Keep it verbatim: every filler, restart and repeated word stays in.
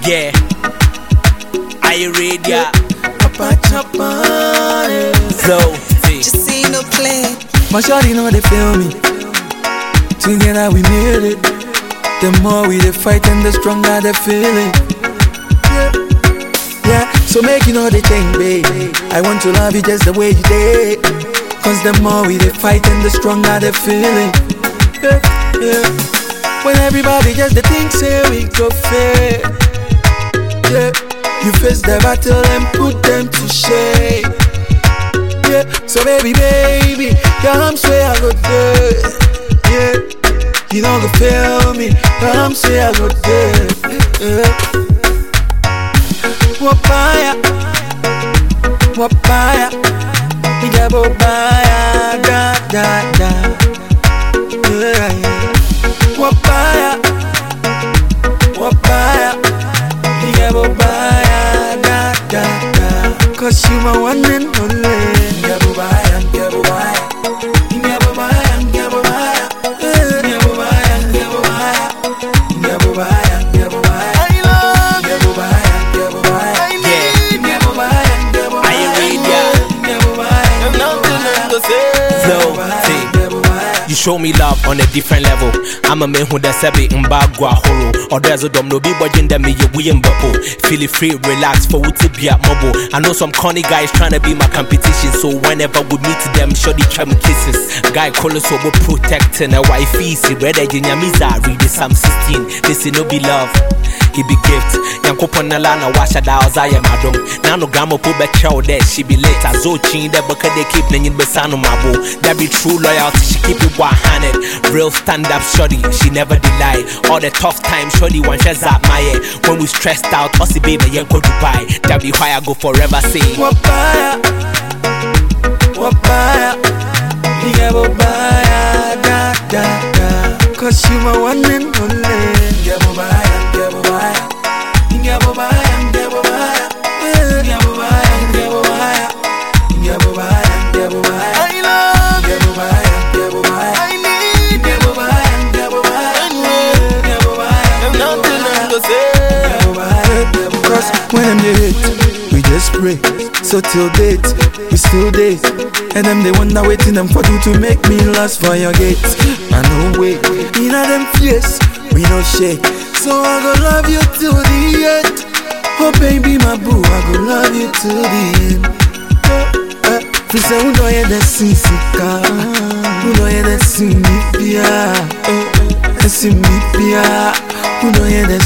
Yeah. Are you ready? Yeah. Papa Chapa. So, see. Just see no play. My shawty know they feel me. Together we made it. The more we they fight and the stronger they feel it. Yeah, yeah. So make you know they think, baby. I want to love you just the way you did. Cause the more we they fight and the stronger they feel it. Yeah, yeah. When everybody just the think say we go fair. Yeah, you face the battle and put them to shame. Yeah, so baby, baby, your arms way I go there. Yeah, you don't go feel me, your arms say I go there. Yeah. Wapaya, wapaya, igabo baya, da da da. Yeah, yeah. Wapaya, wapaya, igabo baya, da da da. Cause you my one and only. Igabo baya, igabo baya, igabo baya, igabo baya, igabo baya, igabo baya, igabo baya, igabo baya. I love igabo baya, igabo baya. I need igabo baya, igabo baya. Are you ready? Igabo baya. I'm not feeling the same. So, see. You show me love on a different level. I'm a man who does a bit in bagua horror. Or there's a dom no be budging them me we in bubble. Feel free, relax for what to be at mobile. I know some corny guys trying to be my competition. So whenever we meet them, show the try me kisses. Guy call us over protecting a wife easy. Brother Jinyamiza read this I'm sixteen. This is no be love. He be gift. Yanko Ponalana wash a dows I am madam. Now no grandma put back child there. She be late as Zochin that because they keep playing Besano Mabo. That be true loyalty. She keep it one handed. Real stand up shorty. She never deny. All the tough times shorty one shares up my head. When we stressed out, Aussie baby Yanko Dubai. That be why I go forever say Wapaya, wapaya, igabo baya, da da da. Cause you my one and only. Igabo baya, igabo baya, igabo baya, igabo baya, igabo baya, igabo baya, igabo baya, igabo baya. I love igabo baya, igabo baya. I need igabo baya, igabo baya, igabo baya. I'm not feeling the same. Igabo baya, igabo baya. Cause when them they hate, we just pray. So till date, we still date. And them they wonder waiting them for you to make me last for your gates. I know wait, in a them face, we no shake. So I go love you till the end. Oh baby my boo, I go love you till the end. Fi say uno ye de sinsika, uno ye de sinipia, sinipia, uno ye de